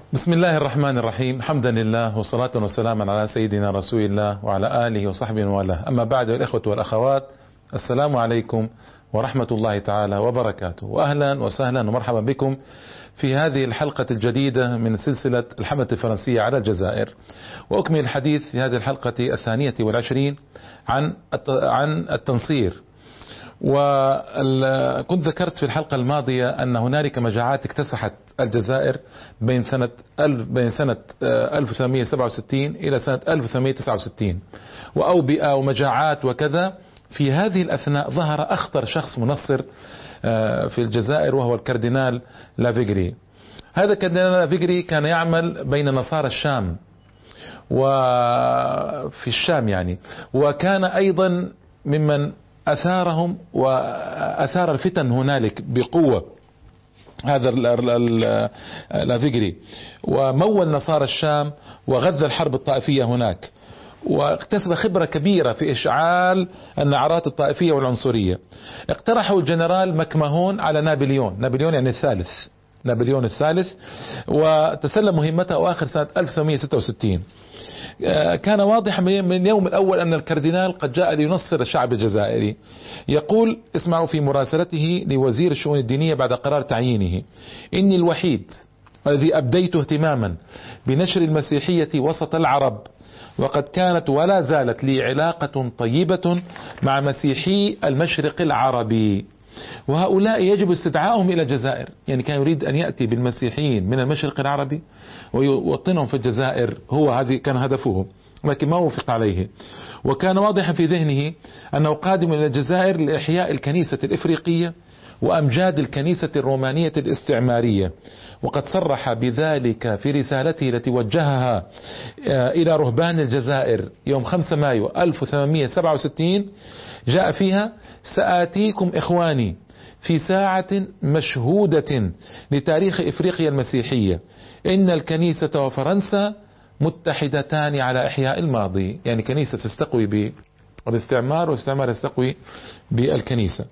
بسم الله الرحمن الرحيم. حمدا لله والصلاة والسلام على سيدنا رسول الله وعلى آله وصحبه وله. أما بعد، الإخوة والأخوات، السلام عليكم ورحمة الله تعالى وبركاته، وأهلا وسهلا ومرحبا بكم في هذه الحلقة الجديدة من سلسلة الحملة الفرنسية على الجزائر. وأكمل الحديث في هذه الحلقة 22 عن التنصير. وكنت ذكرت في الحلقة الماضية أن هنالك مجاعات اكتسحت الجزائر بين سنة 1867 إلى سنة 1869، وأوبئة ومجاعات وكذا. في هذه الأثناء ظهر أخطر شخص منصر في الجزائر، وهو الكاردينال لافيغري. هذا الكاردينال لافيغري كان يعمل بين نصارى الشام وفي الشام يعني، وكان أيضا ممن أثارهم وأثار الفتن هنالك بقوة. هذا لافيغري ومول نصارى الشام وغذى الحرب الطائفية هناك، واكتسب خبرة كبيرة في إشعال النعرات الطائفية والعنصرية. اقترحوا الجنرال مكمهون على نابليون يعني نابليون الثالث، وتسلم مهمته أواخر سنة 1866. كان واضحا من اليوم الأول أن الكاردينال قد جاء لينصر الشعب الجزائري. يقول، اسمعوا في مراسلته لوزير الشؤون الدينية بعد قرار تعيينه: إني الوحيد الذي أبديت اهتماما بنشر المسيحية وسط العرب، وقد كانت ولا زالت لي علاقة طيبة مع مسيحي المشرق العربي، وهؤلاء يجب استدعائهم إلى الجزائر. يعني كان يريد أن يأتي بالمسيحيين من المشرق العربي ويوطنهم في الجزائر، هذه كان هدفه، لكن ما وفق عليه. وكان واضحا في ذهنه أنه قادم إلى الجزائر لإحياء الكنيسة الإفريقية وأمجاد الكنيسة الرومانية الاستعمارية، وقد صرح بذلك في رسالته التي وجهها إلى رهبان الجزائر يوم 5 مايو 1867. جاء فيها: سآتيكم إخواني في ساعة مشهودة لتاريخ إفريقيا المسيحية، إن الكنيسة وفرنسا متحدتان على إحياء الماضي. يعني كنيسة تستقوي بالاستعمار، والاستعمار يستقوي بالكنيسة.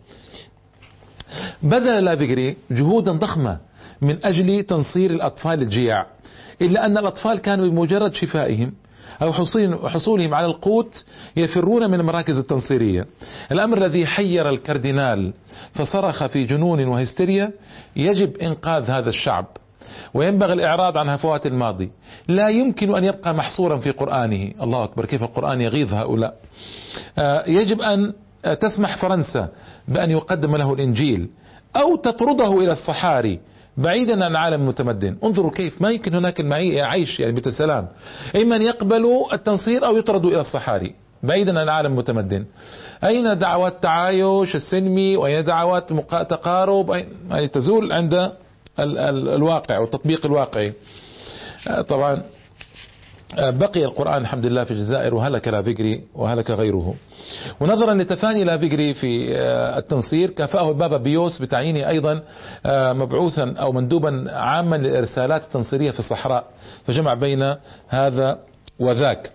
بذل لافيغري جهودا ضخمة من أجل تنصير الأطفال الجياع، إلا أن الأطفال كانوا بمجرد شفائهم أو حصولهم على القوت يفرون من المراكز التنصيرية. الأمر الذي حير الكاردينال، فصرخ في جنون وهستيريا: يجب إنقاذ هذا الشعب، وينبغي الإعراض عن هفوات الماضي. لا يمكن أن يبقى محصورا في قرآنه. الله أكبر، كيف القرآن يغيظ هؤلاء. يجب أن تسمح فرنسا بأن يقدم له الإنجيل، أو تطرده إلى الصحاري بعيدا عن العالم المتمدن. انظروا كيف ما يمكن هناك عيش يعني بالسلام. إما أن يقبلوا التنصير أو يطردوا إلى الصحاري بعيدا عن العالم المتمدن. أين دعوات التعايش السلمي، وأين دعوات تقارب؟ يعني تزول عند الواقع والتطبيق الواقعي. طبعا بقي القرآن الحمد لله في الجزائر، وهلك لافيغري وهلك غيره. ونظرا لتفاني لافيغري في التنصير، كافأه البابا بيوس بتعيينه أيضا مبعوثا أو مندوبا عاما للإرسالات التنصيرية في الصحراء، فجمع بين هذا وذاك.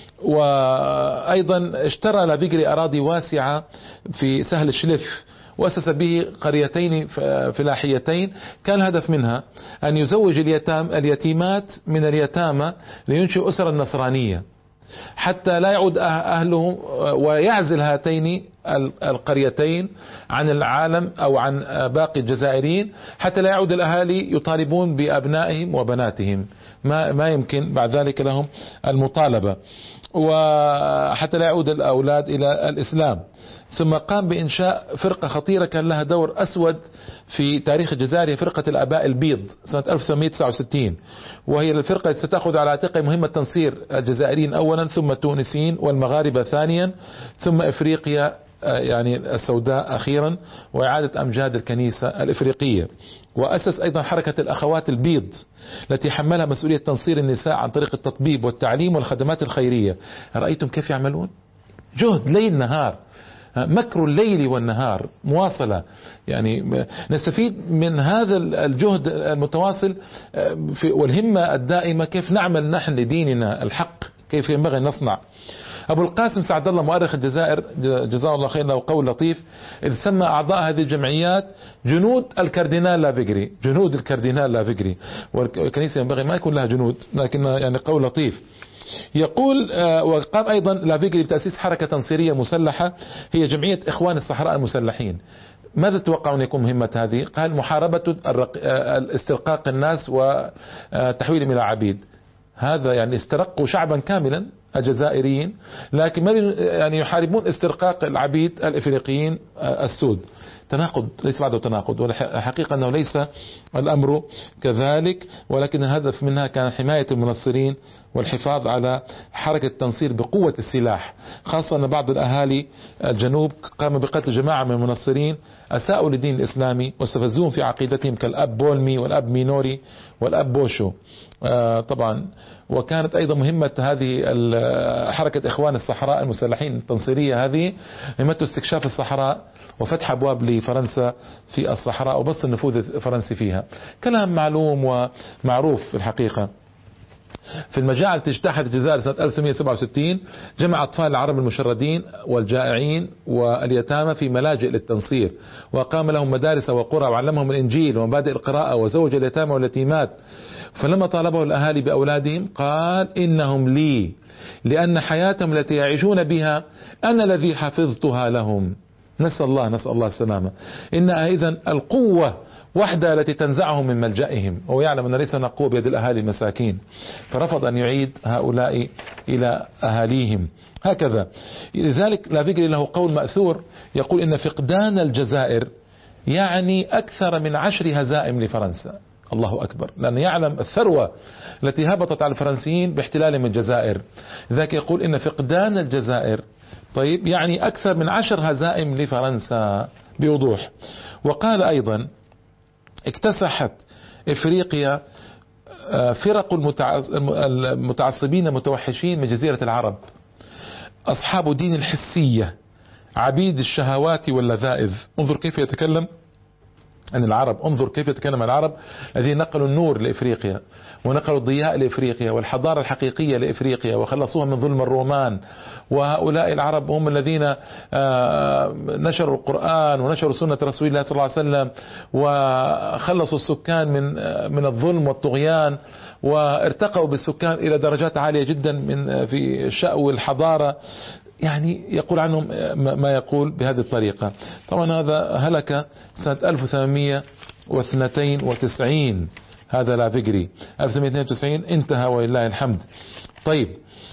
وأيضا اشترى لافيغري أراضي واسعة في سهل الشلف، وأسس به قريتين فلاحيتين. كان الهدف منها أن يزوج اليتيمات من اليتامى لينشئ أسرا نصرانية، حتى لا يعود أهلهم، ويعزل هاتين القريتين عن العالم أو عن باقي الجزائريين، حتى لا يعود الأهالي يطالبون بأبنائهم وبناتهم، ما يمكن بعد ذلك لهم المطالبة، وحتى لا يعود الأولاد إلى الإسلام. ثم قام بإنشاء فرقة خطيرة كان لها دور أسود في تاريخ الجزائر، فرقة الآباء البيض سنة 1869، وهي الفرقة التي ستأخذ على عاتقها مهمة تنصير الجزائريين أولا، ثم التونسيين والمغاربة ثانيا، ثم إفريقيا يعني السوداء أخيرا، وإعادة أمجاد الكنيسة الإفريقية. وأسس أيضا حركة الأخوات البيض التي حملها مسؤولية تنصير النساء عن طريق التطبيب والتعليم والخدمات الخيرية. رأيتم كيف يعملون؟ جهد ليل نهار، مكر الليل والنهار مواصلة. يعني نستفيد من هذا الجهد المتواصل والهمة الدائمة، كيف نعمل نحن لديننا الحق، كيف ينبغي أن نصنع. أبو القاسم سعد الله مؤرخ الجزائر جزاه الله خير له قول لطيف، إذ سمى أعضاء هذه الجمعيات جنود الكاردينال لافيغري، جنود الكاردينال لافيغري، والكنيسة ينبغي ما يكون لها جنود، لكن يعني قول لطيف. يقول وقام أيضا لافيغري بتأسيس حركة تنصيرية مسلحة هي جمعية إخوان الصحراء المسلحين. ماذا تتوقعون يكون مهمة هذه؟ قال محاربة استرقاق الناس وتحويلهم إلى عبيد. هذا يعني استرقوا شعبا كاملا الجزائريين، لكن ما يعني يحاربون استرقاق العبيد الإفريقيين السود. تناقض، ليس بعده تناقض، والحقيقة أنه ليس الأمر كذلك، ولكن الهدف منها كان حماية المنصرين والحفاظ على حركة التنصير بقوة السلاح، خاصة أن بعض الأهالي الجنوب قاموا بقتل جماعة من المنصرين أساءوا للدين الإسلامي واستفزوهم في عقيدتهم كالأب بولمي والأب مينوري والأب بوشو. طبعا وكانت أيضا مهمة هذه حركة إخوان الصحراء المسلحين التنصيرية هذه مهمته استكشاف الصحراء وفتح أبواب لفرنسا في الصحراء وبسط النفوذ الفرنسي فيها. كلام معلوم ومعروف في الحقيقة. في المجاعة التي اجتاحت الجزائر سنة 1867 جمع أطفال العرب المشردين والجائعين واليتامى في ملاجئ للتنصير، وقام لهم مدارس وقرى وعلمهم الإنجيل ومبادئ القراءة، وزوج اليتامى واليتيمات. فلما طالبه الأهالي بأولادهم قال إنهم لي، لأن حياتهم التي يعيشون بها أنا الذي حفظتها لهم. نسأل الله السلامة. إنها إذن القوة وحدة التي تنزعهم من ملجئهم، وهو يعلم أن ليس قوة بيد الأهالي المساكين، فرفض أن يعيد هؤلاء إلى أهاليهم. هكذا. لذلك لافيغري له قول مأثور يقول إن فقدان الجزائر يعني أكثر من 10 هزائم لفرنسا. الله أكبر، لأنه يعلم الثروة التي هبطت على الفرنسيين باحتلالهم الجزائر. لذلك يقول إن فقدان الجزائر طيب يعني أكثر من 10 هزائم لفرنسا بوضوح. وقال أيضا اكتسحت إفريقيا فرق المتعصبين المتوحشين من جزيرة العرب، أصحاب دين الحسية، عبيد الشهوات واللذائذ. انظر كيف يتكلم عن العرب، انظر كيف يتكلم عن العرب الذين نقلوا النور لإفريقيا ونقلوا الضياء لإفريقيا والحضارة الحقيقية لإفريقيا وخلصوها من ظلم الرومان. وهؤلاء العرب هم الذين نشروا القرآن ونشروا سنة رسول الله صلى الله عليه وسلم وخلصوا السكان من الظلم والطغيان، وارتقوا بالسكان إلى درجات عالية جدا من في شأو الحضارة. يعني يقول عنهم ما يقول بهذه الطريقة. طبعا هذا هلك سنة 1892، هذا لافيغري 1892 انتهى ولله الحمد. طيب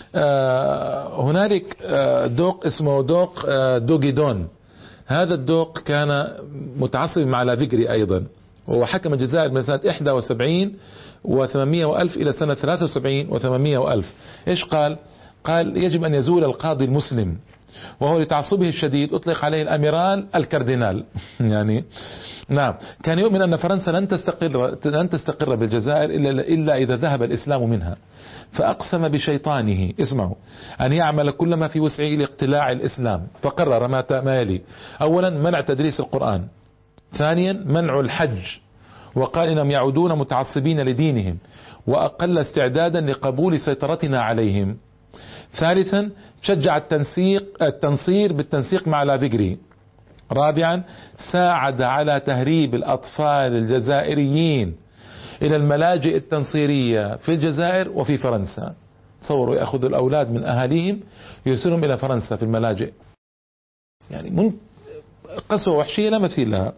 هنالك دوق اسمه دوق دوغيدون. هذا الدوق كان متعصب مع لافيغري أيضا، وهو حكم الجزائر من سنة 71 و800 وألف إلى سنة 73 و800 وألف. إيش قال؟ قال يجب أن يزول القاضي المسلم، وهو لتعصبه الشديد أطلق عليه الأميرال الكاردينال. يعني نعم، كان يؤمن أن فرنسا لن تستقر بالجزائر إلا إذا ذهب الإسلام منها، فأقسم بشيطانه، اسمعوا، أن يعمل كل ما في وسعه لاقتلاع الإسلام. فقرر ما يلي: أولا منع تدريس القرآن، ثانيا منع الحج، وقال إنهم يعودون متعصبين لدينهم وأقل استعدادا لقبول سيطرتنا عليهم، ثالثا شجع التنصير بالتنسيق مع لافيغري، رابعا ساعد على تهريب الأطفال الجزائريين إلى الملاجئ التنصيرية في الجزائر وفي فرنسا. تصوروا يأخذ الأولاد من أهاليهم يرسلهم إلى فرنسا في الملاجئ، يعني من قسوة وحشية لا مثيل لها.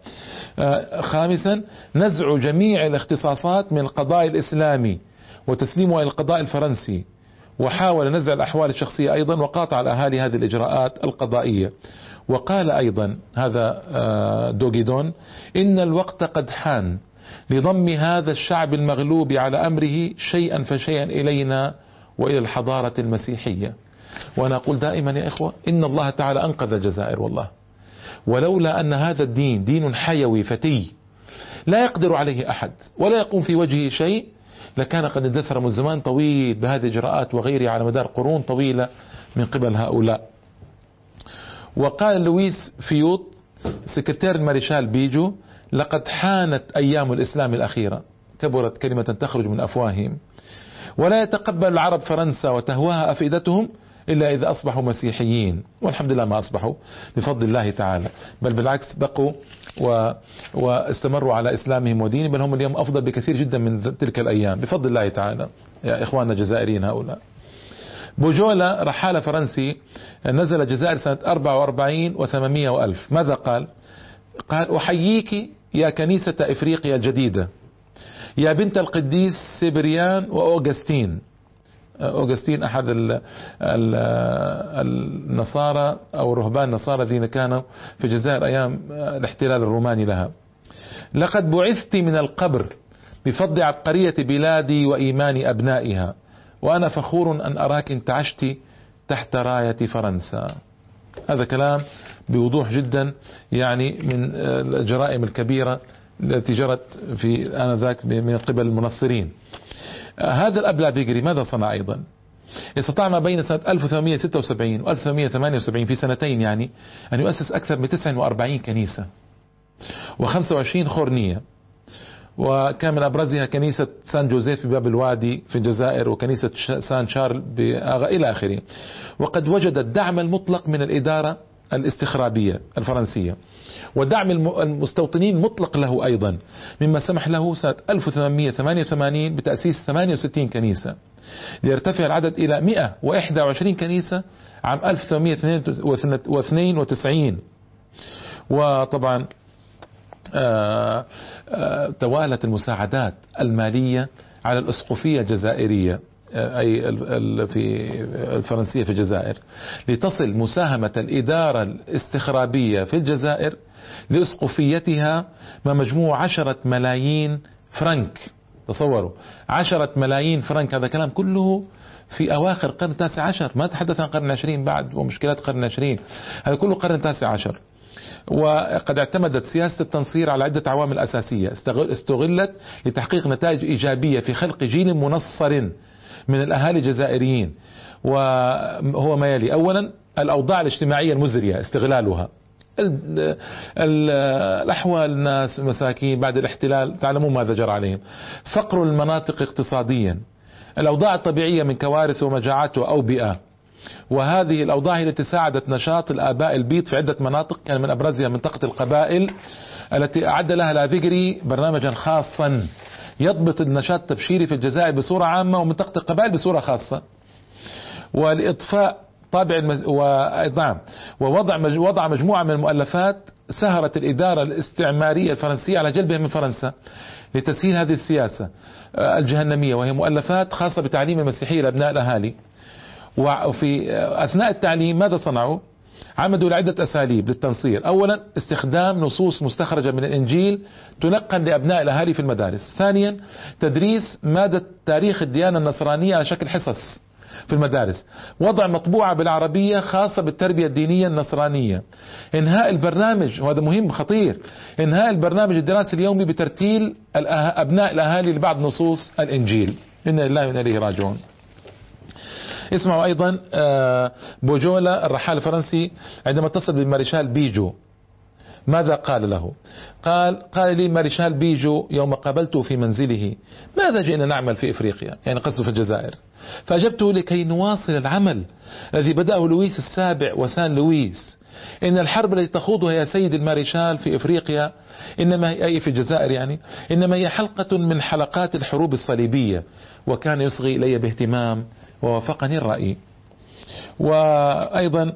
خامسا نزع جميع الاختصاصات من القضاء الإسلامي وتسليمها إلى القضاء الفرنسي، وحاول نزع الأحوال الشخصية أيضا، وقاطع الأهالي هذه الإجراءات القضائية. وقال أيضا هذا دوغيدون: إن الوقت قد حان لضم هذا الشعب المغلوب على أمره شيئا فشيئا إلينا وإلى الحضارة المسيحية. وأنا أقول دائما يا إخوة إن الله تعالى أنقذ الجزائر والله، ولولا أن هذا الدين دين حيوي فتي لا يقدر عليه أحد ولا يقوم في وجهه شيء لكان قد اندثر من زمان طويل بهذه الإجراءات وغيرها على مدار قرون طويلة من قبل هؤلاء. وقال لويس فيوط سكرتير المارشال بيجو: لقد حانت أيام الإسلام الأخيرة، كبرت كلمة تخرج من أفواههم، ولا يتقبل العرب فرنسا وتهواها أفئدتهم إلا إذا أصبحوا مسيحيين، والحمد لله ما أصبحوا بفضل الله تعالى، بل بالعكس بقوا واستمروا على إسلامهم ودينهم، بل هم اليوم أفضل بكثير جدا من تلك الأيام بفضل الله تعالى يا إخواننا الجزائريين هؤلاء. بوجولا رحالة فرنسي نزل الجزائر سنة 44 و800 وألف. ماذا قال؟ قال: أحييك يا كنيسة إفريقيا الجديدة، يا بنت القديس سيبريان وأوغسطين. أوغسطين أحد النصارى أو الرهبان النصارى الذين كانوا في الجزائر أيام الاحتلال الروماني لها. لقد بعثت من القبر بفضل عبقرية بلادي وإيمان أبنائها، وأنا فخور أن أراك انتعشت تحت راية فرنسا. هذا كلام بوضوح جدا يعني من الجرائم الكبيرة التي جرت في آنذاك من قبل المنصرين. هذا الأب لافيغري ماذا صنع أيضا؟ استطاع ما بين سنة 1876 و 1878 في سنتين يعني أن يؤسس أكثر من 49 كنيسة و25 خورنية، وكان من أبرزها كنيسة سان جوزيف بباب الوادي في الجزائر، وكنيسة سان شارل إلى آخره. وقد وجد الدعم المطلق من الإدارة الاستخرابية الفرنسية، ودعم المستوطنين مطلق له أيضا، مما سمح له سنة 1888 بتأسيس 68 كنيسة، ليرتفع العدد إلى 121 كنيسة عام 1892. وطبعا توالت المساعدات المالية على الأسقفية الجزائرية أي في الفرنسية في الجزائر، لتصل مساهمة الإدارة الاستخرابية في الجزائر لأسقفيتها ما مجموع 10 ملايين فرنك. تصوروا 10 ملايين فرنك، هذا كلام كله في أواخر القرن التاسع عشر، ما تحدث عن القرن العشرين بعد ومشكلات القرن العشرين، هذا كله القرن التاسع عشر. وقد اعتمدت سياسة التنصير على عدة عوامل أساسية استغلت لتحقيق نتائج إيجابية في خلق جيل منصر من الأهالي الجزائريين، وهو ما يلي: أولا الأوضاع الاجتماعية المزرية استغلالها، الأحوال، الناس مساكين بعد الاحتلال تعلمون ماذا جرى عليهم، فقر المناطق اقتصاديا، الأوضاع الطبيعية من كوارث ومجاعات وأوبئة، وهذه الأوضاع هي التي ساعدت نشاط الآباء البيض في عدة مناطق، كان من أبرزها منطقة القبائل التي أعد لها لافيغري برنامجا خاصا يضبط النشاط التبشيري في الجزائر بصورة عامة ومنطقة القبائل بصورة خاصة، ولإطفاء طابع ووضع مجموعة من المؤلفات سهرت الإدارة الاستعمارية الفرنسية على جلبها من فرنسا لتسهيل هذه السياسة الجهنمية، وهي مؤلفات خاصة بتعليم المسيحية لأبناء الأهالي. وفي أثناء التعليم ماذا صنعوا؟ عمدوا لعدة أساليب للتنصير: أولا استخدام نصوص مستخرجة من الإنجيل تلقن لأبناء الأهالي في المدارس. ثانيا تدريس مادة تاريخ الديانة النصرانية على شكل حصص في المدارس. وضع مطبوعة بالعربية خاصة بالتربية الدينية النصرانية. انهاء البرنامج، وهذا مهم خطير، انهاء البرنامج الدراسي اليومي بترتيل أبناء الأهالي لبعض نصوص الإنجيل. إنا لله وإنا إليه راجعون. اسمعوا أيضا بوجولا الرحال الفرنسي عندما اتصل بالمارشال بيجو ماذا قال له؟ قال لي مارشال بيجو يوم قابلته في منزله: ماذا جئنا نعمل في إفريقيا؟ يعني قصده في الجزائر. فأجبته: لكي نواصل العمل الذي بدأه لويس السابع وسان لويس. إن الحرب التي تخوضها يا سيد المارشال في إفريقيا إنما هي في الجزائر يعني إنما هي حلقة من حلقات الحروب الصليبية. وكان يصغي إلي باهتمام ووافقني الرأي. وأيضا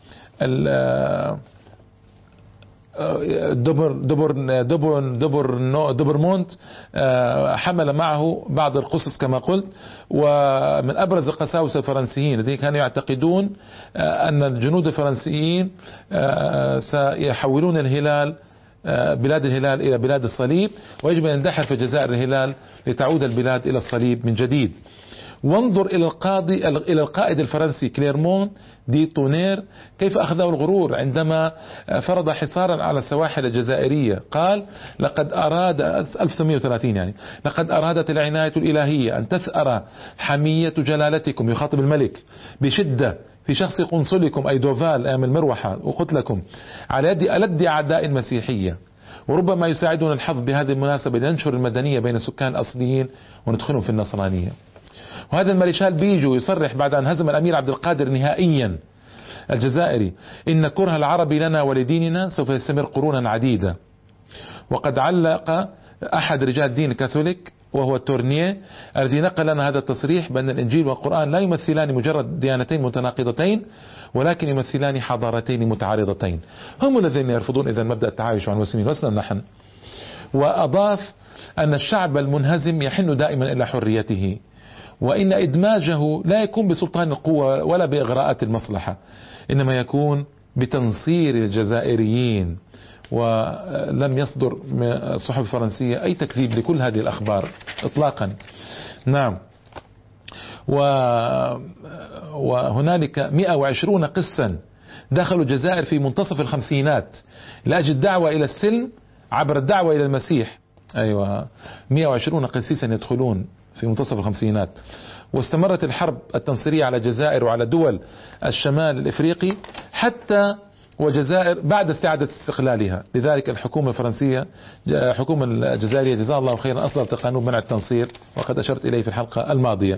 دوبرمونت حمل معه بعض القصص كما قلت، ومن أبرز القساوسة الفرنسيين الذين كانوا يعتقدون أن الجنود الفرنسيين سيحولون الهلال بلاد الهلال إلى بلاد الصليب، ويجب أن يندحر في الجزائر الهلال لتعود البلاد إلى الصليب من جديد. وانظر إلى القائد الفرنسي كليرمون دي تونير كيف أخذه الغرور عندما فرض حصارا على السواحل الجزائرية. قال: لقد أراد 1830 يعني لقد أرادت العناية الإلهية أن تثأر حمية جلالتكم، يخاطب الملك، بشدة في شخص قنصلكم أي دوفال أيام المروحة وقتلكم على يد ألد أعداء المسيحية، وربما يساعدون الحظ بهذه المناسبة لننشر المدنية بين السكان الأصليين وندخلهم في النصرانية. وهذا المارشال بيجو يصرح بعد أن هزم الأمير عبد القادر نهائيا الجزائري: إن كره العرب لنا ولديننا سوف يستمر قرونا عديدة. وقد علق أحد رجال الدين الكاثوليك وهو تورنيه الذي نقل لنا هذا التصريح بأن الإنجيل والقرآن لا يمثلان مجرد ديانتين متناقضتين، ولكن يمثلان حضارتين متعارضتين. هم الذين يرفضون إذا مبدأ التعايش مع المسلمين، لسنا نحن. وأضاف أن الشعب المنهزم يحن دائما إلى حريته، وإن إدماجه لا يكون بسلطان القوة ولا بإغراءات المصلحة، إنما يكون بتنصير الجزائريين. ولم يصدر من الصحف الفرنسية أي تكذيب لكل هذه الأخبار إطلاقا. نعم. وهنالك 120 قسا دخلوا الجزائر في منتصف الخمسينات لأجل الدعوة إلى السلم عبر الدعوة إلى المسيح. أيوة، 120 قسيسا يدخلون في منتصف الخمسينات. واستمرت الحرب التنصيرية على الجزائر وعلى دول الشمال الإفريقي حتى والجزائر بعد استعادة استقلالها. لذلك الحكومة الفرنسية، الحكومة الجزائرية جزاها الله خيرا، أصدرت قانون منع التنصير، وقد أشرت إليه في الحلقة الماضية.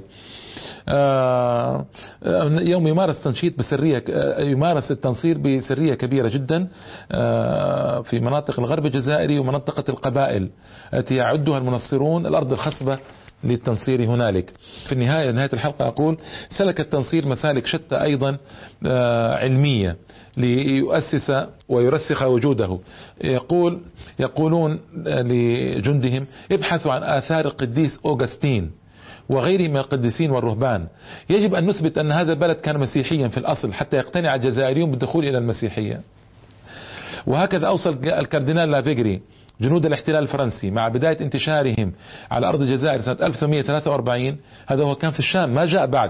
يوم يمارس تنشيط بسرية، يمارس التنصير بسرية كبيرة جدا في مناطق الغرب الجزائري ومنطقة القبائل التي يعدها المنصرون الأرض الخصبة للتنصير هنالك. في النهاية، نهاية الحلقة أقول: سلك التنصير مسالك شتى أيضا علمية ليؤسس ويرسخ وجوده. يقولون لجندهم: ابحثوا عن آثار القديس أوغسطين وغيره من القديسين والرهبان. يجب أن نثبت أن هذا البلد كان مسيحيا في الأصل حتى يقتنع الجزائريون بالدخول إلى المسيحية. وهكذا أوصل الكاردينال لافيغري جنود الاحتلال الفرنسي مع بداية انتشارهم على أرض الجزائر سنة 1843. هذا هو كان في الشام، ما جاء بعد.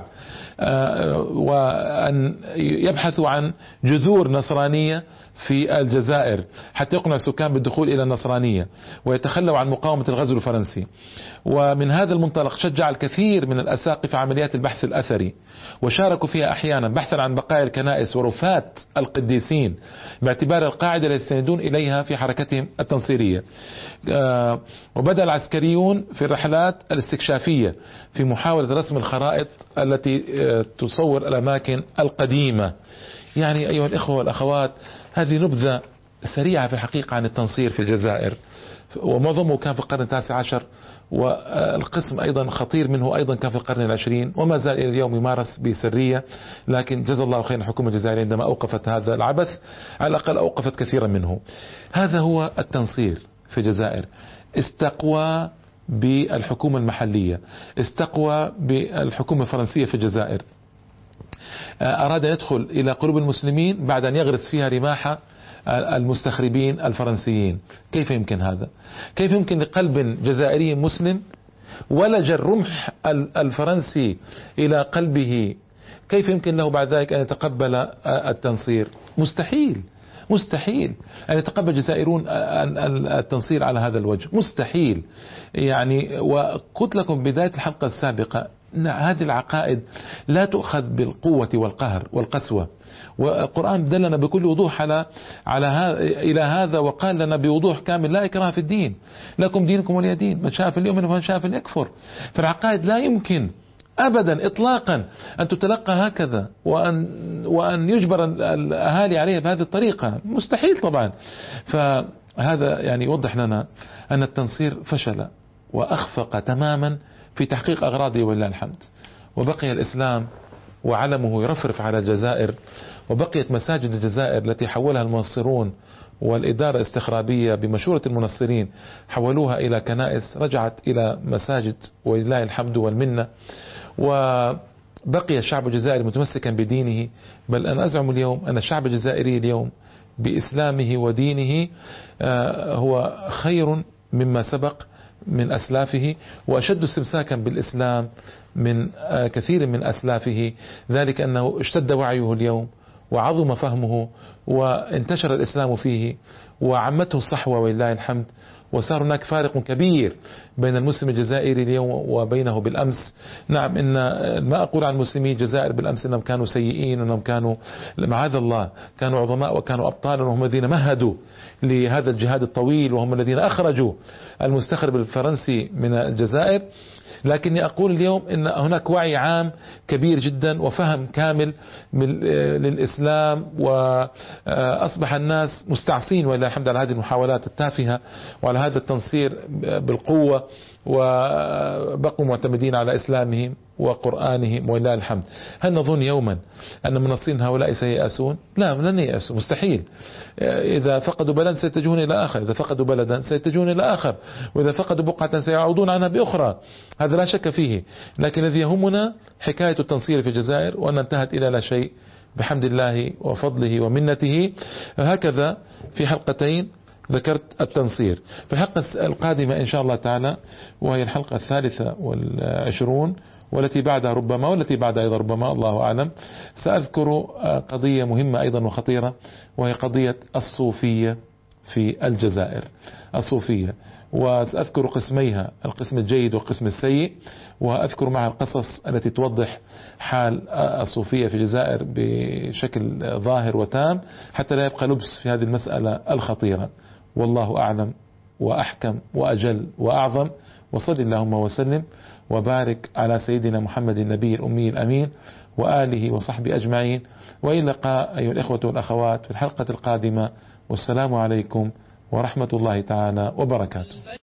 وأن يبحثوا عن جذور نصرانية في الجزائر حتى يقنع السكان بالدخول إلى النصرانية ويتخلوا عن مقاومة الغزو الفرنسي. ومن هذا المنطلق شجع الكثير من الأساقفة عمليات البحث الأثري، وشاركوا فيها أحيانا بحثا عن بقايا الكنائس ورفات القديسين باعتبار القاعدة التي يستندون إليها في حركتهم التنصيرية. وبدأ العسكريون في الرحلات الاستكشافية في محاولة رسم الخرائط التي تصور الأماكن القديمة. يعني أيها الإخوة والأخوات، هذه نبذة سريعة في الحقيقة عن التنصير في الجزائر، ومعظمه كان في القرن التاسع عشر، والقسم أيضا خطير منه أيضا كان في القرن العشرين، وما زال إلى اليوم يمارس بسرية. لكن جزا الله خير الحكومة الجزائرية عندما أوقفت هذا العبث، على الأقل أوقفت كثيرا منه. هذا هو التنصير في الجزائر. استقوى بالحكومة المحلية، استقوى بالحكومة الفرنسية في الجزائر. أراد أن يدخل إلى قلوب المسلمين بعد أن يغرس فيها رماح المستخربين الفرنسيين. كيف يمكن هذا؟ كيف يمكن لقلب جزائري مسلم ولج الرمح الفرنسي إلى قلبه، كيف يمكن له بعد ذلك أن يتقبل التنصير؟ مستحيل، مستحيل أن يتقبل الجزائرون التنصير على هذا الوجه، مستحيل. يعني وقلت لكم بداية الحلقة السابقة أن هذه العقائد لا تؤخذ بالقوة والقهر والقسوة، والقرآن دلنا بكل وضوح إلى هذا، وقال لنا بوضوح كامل: لا إكراه في الدين، لكم دينكم ولي دين، من شاء فليؤمن ومن شاء فليكفر. فالعقائد لا يمكن أبدا إطلاقا أن تتلقى هكذا وأن يجبر الأهالي عليها بهذه الطريقة، مستحيل طبعا. فهذا يعني يوضح لنا أن التنصير فشل وأخفق تماما في تحقيق أغراضه ولله الحمد، وبقي الإسلام وعلمه يرفرف على الجزائر، وبقيت مساجد الجزائر التي حولها المنصرون والإدارة الاستخرابية بمشورة المنصرين حولوها إلى كنائس، رجعت إلى مساجد ولله الحمد والمنة. وبقي الشعب الجزائري متمسكا بدينه، بل أنا أزعم اليوم أن الشعب الجزائري اليوم بإسلامه ودينه هو خير مما سبق من أسلافه، وأشد استمساكا بالإسلام من كثير من أسلافه، ذلك أنه اشتد وعيه اليوم وعظم فهمه وانتشر الإسلام فيه وعمته الصحوة ولله الحمد، وصار هناك فارق كبير بين المسلم الجزائري اليوم وبينه بالأمس. نعم، إن ما أقول عن مسلمي الجزائر بالأمس أنهم كانوا سيئين، أنهم كانوا معاذ الله كانوا عظماء وكانوا أبطالا، وهم الذين مهدوا لهذا الجهاد الطويل، وهم الذين أخرجوا المستخرب الفرنسي من الجزائر. لكني أقول اليوم إن هناك وعي عام كبير جدا وفهم كامل للإسلام، وأصبح الناس مستعصين ولله الحمد على هذه المحاولات التافهة وعلى هذا التنصير بالقوة، وبقوا معتمدين على إسلامهم وقرآنهم ولله الحمد. هل نظن يوما أن منصرين هؤلاء سييأسون؟ لا، لن ييأسوا، مستحيل. إذا فقدوا بلدا سيتجهون إلى آخر، إذا فقدوا بلدا سيتجهون إلى آخر، وإذا فقدوا بقعة سيعودون عنها بأخرى، هذا لا شك فيه. لكن الذي يهمنا حكاية التنصير في الجزائر، وأن انتهت إلى لا شيء بحمد الله وفضله ومنته. هكذا في حلقتين ذكرت التنصير. في الحلقة القادمة إن شاء الله تعالى، وهي الحلقة 23 والتي بعدها ربما، والتي بعدها أيضا ربما، الله أعلم، سأذكر قضية مهمة أيضا وخطيرة، وهي قضية الصوفية في الجزائر. الصوفية، وسأذكر قسميها، القسم الجيد والقسم السيء، وأذكر معها القصص التي توضح حال الصوفية في الجزائر بشكل ظاهر وتام، حتى لا يبقى لبس في هذه المسألة الخطيرة. والله أعلم وأحكم وأجل وأعظم. وصل اللهم وسلم وبارك على سيدنا محمد النبي الأمي الأمين وآله وصحبه أجمعين، وإلى اللقاء أيها الإخوة والأخوات في الحلقة القادمة، والسلام عليكم ورحمة الله تعالى وبركاته.